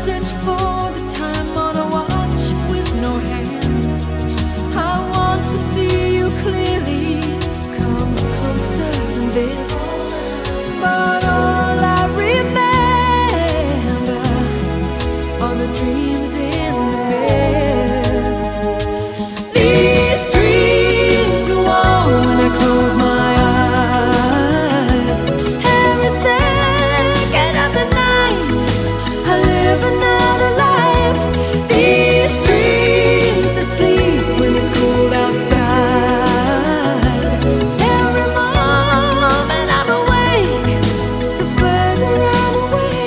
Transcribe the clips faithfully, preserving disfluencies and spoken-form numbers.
search for the time on a watch with no hands. I want to see you clearly, come closer than this. But all I remember are the dreams in the mist. These dreams go on when I close my eyes. Every second of the night I live another life. These dreams that sleep when it's cold outside. Every moment I'm awake, the further I'm away.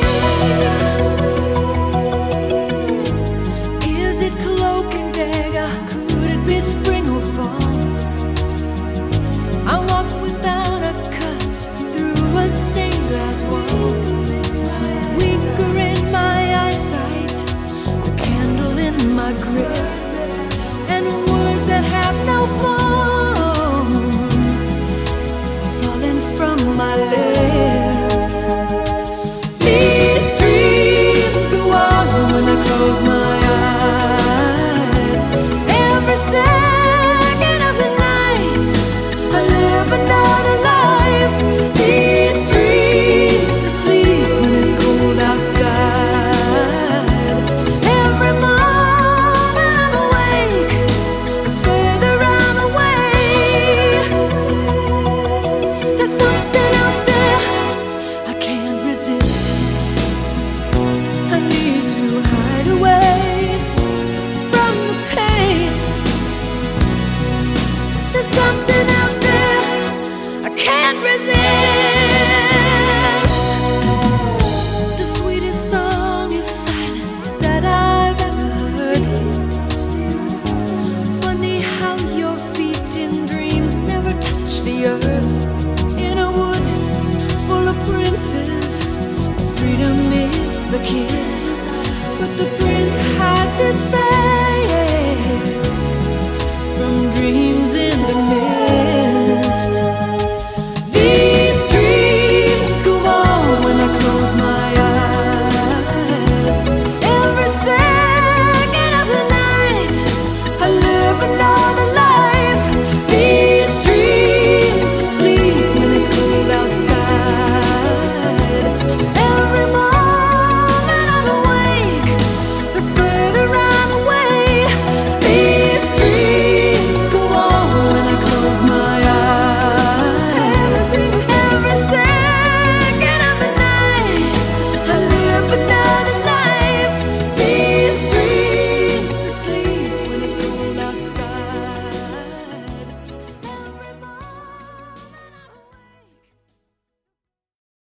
Is it cloak and dagger? Could it be spring or fall? I walk without a cut through a stained glass wall. Weaker in my eyesight, a candle in my grip, and words that have no form are falling from my lips. These dreams go on when I close my eyes. Every second of the night I live another life. These dreams that sleep when it's cold outside. Every moment I'm awake, the further I'm away. There's something out there I can't resist. I need to hide away from the pain. There's something out there I can't resist. The sweetest song is silence that I've ever heard. Funny how your feet in dreams never touch the earth. In a wood full of princes, freedom is a kiss, but the prince hides his face.